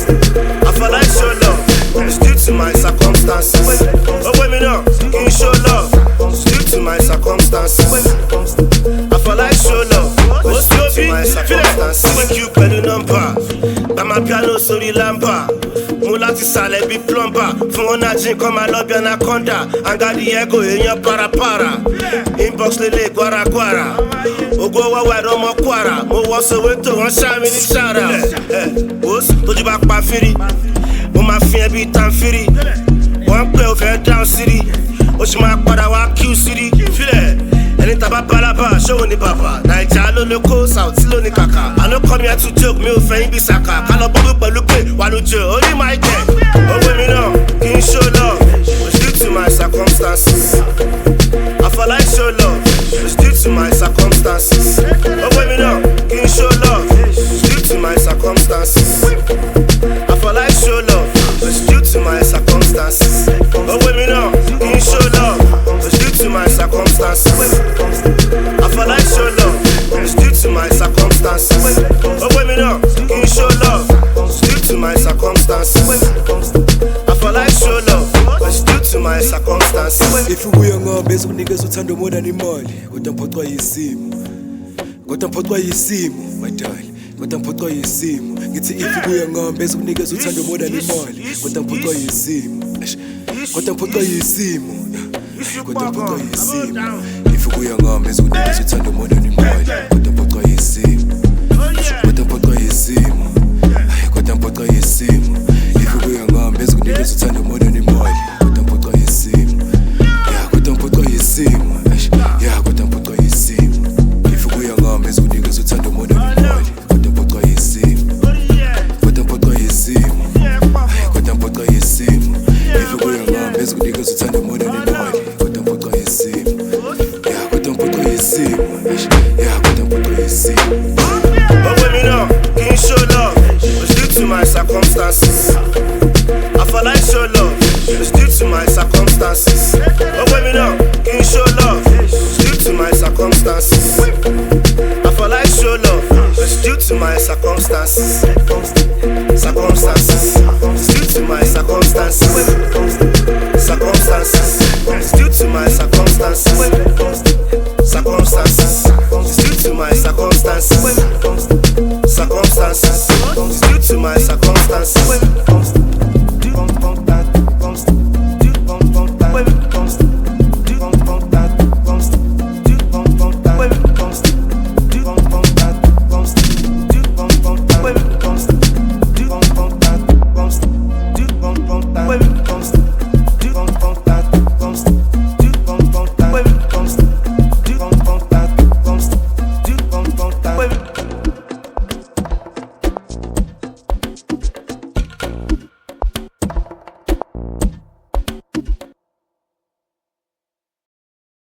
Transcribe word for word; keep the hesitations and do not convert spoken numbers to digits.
I feel like show love, it's due to my circumstances. Oh, wait me now, can you show love? It's due to my circumstances. I feel like show love, it's due to my circumstances. Thank you, pẹ̀lú number. Bama piano sórí lampa. Mo láti sàlẹ̀ bí plumber. Fún wọn náà jí nǹkan máa lọ bí anaconda. Angadi ego èèyàn parapara. Inbox lélẹ̀ guaraguara. Ogo wọ́wọ́ ẹ̀rọ ọmọ kwara. Mo wọ́ Soweto wọ́n ṣá mi ní ṣára. Wòs tójú bá pa fírí. Mo máa fi ẹbí tan fírí. Wọ́n pẹ́ ò fẹ́ down city. Ó sì máa padà wá Q city. Fílẹ̀ ẹni tàbá balaba ṣòwò ní bàbá. Naija ló ló kó South ló ní kàkà. Àló kọ́ mi ẹ̀ tún joke mi ò fẹ́ yín bí sàkà. Ká lọ bọ́bú pẹ̀lú pé wà lójú orí máa jẹ. Owó mi náà kì í show love, it's due to my circumstances. I feel like show love, it's due to my circumstances. Owó mi náà kì í show love, it's due to my circumstances. I feel like show love, it's due to my circumstances. Owó mi náà kì í show love, it's due to my circumstances. I feel like show love, it's due to my circumstances. Owó mi náà kì í show love, it's due to my circumstances. I feel like show love, it's due to my circumstances. If we are ngombe so niggas uthanda more than imali. Kodwa mphothwa yisimo. Kodwa mphothwa yisimo, my darling. Kodwa mphothwa yisimo. Ngithi if we are ngombe so niggas uthanda more than imali. Kodwa mphothwa yisimo. Kodwa mphothwa yisimo. Kodwa mphothwa yisimo. If we are ngombe so niggas uthanda more than imali. Kodwa mphothwa yisimo. Kodwa mphothwa yisimo. Kodwa mphothwa yisimo. If we are ngombe so niggas uthanda more than imali. Kodwa mphothwa yisimo. Yeah, kodwa mphothwa yisimo. Yeah, kodwa mphothwa yisimo. If we are ngombe so niggas uthanda more than imali. Kodwa mphothwa yisimo. Kodwa mphothwa yisimo. Kodwa mphothwa yisimo. If we are ngombe so niggas uthanda more than imali. Kodwa mphothwa yisimo. Yeah, kodwa mphothwa yisimo. Yeah, kodwa mphothwa yisimo. Owó mi náà kì í show love, it's due to my circumstances. I feel like show love, it's due to my circumstances. Owó mi náà kì í show love, it's due to my circumstances. I feel like show love, it's due to my circumstances. Circumstances.